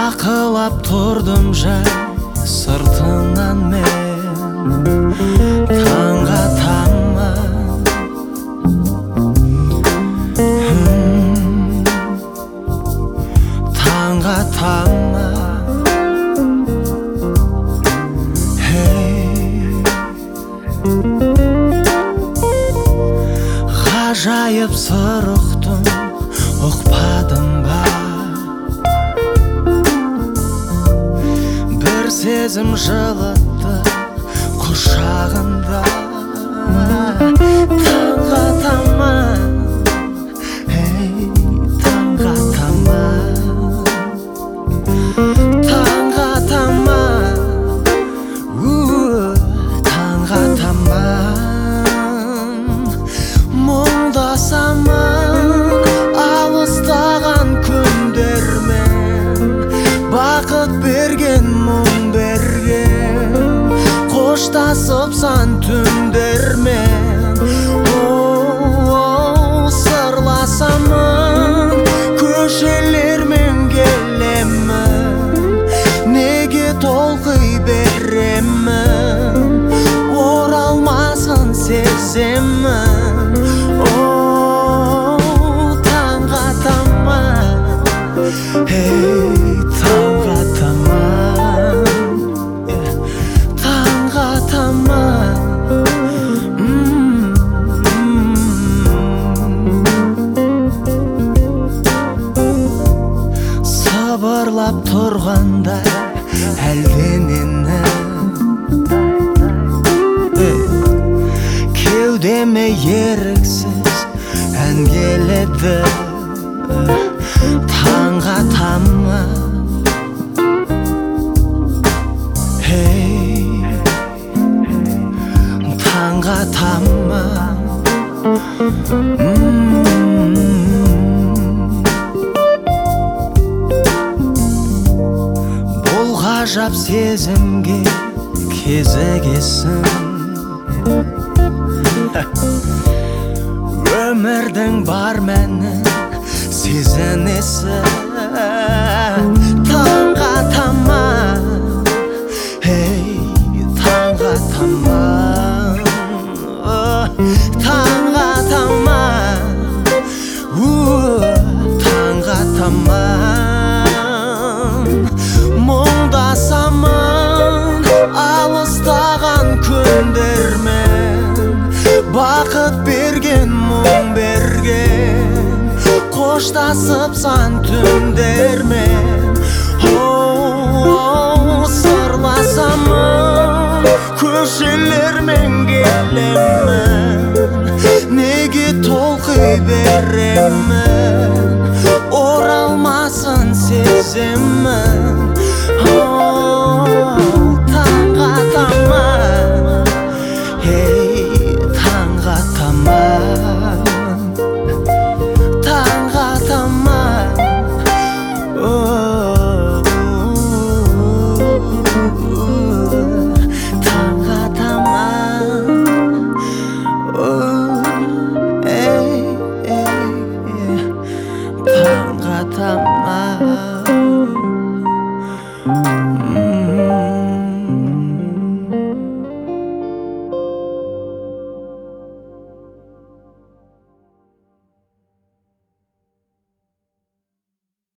бақылап тұрдым жай сыртыңнан мен таңға тамма таңға тамма ғажайып сыр ұқтым ұқпадым ба бір сезім жылытты құшағында таңға тамма таңға тамма таңға тамма таңға тамма мұңдасамын алыстаған күндермен бақыт берген мұң берген қоштасып сан түндермен сырласамын көшелермен келемін неге толқи беремін оралмасын сеземін таңға тамма таңға тамма таңға тамма сыбырлап тұрғандай әлденені кеудеме еріксіз ән келеді таңға тамма таңға тамма бұл ғажап сезімге кезігесің өмірдің бар мәнін сезінесің таңға тамма таңға тамма таңға тамма таңға тамма мұңдасамын алыстаған күндермен бақыт берген мұң берген қоштасып сан түндермен сырласамын көшелермен келемін неге толқи беремін оралмасын сеземін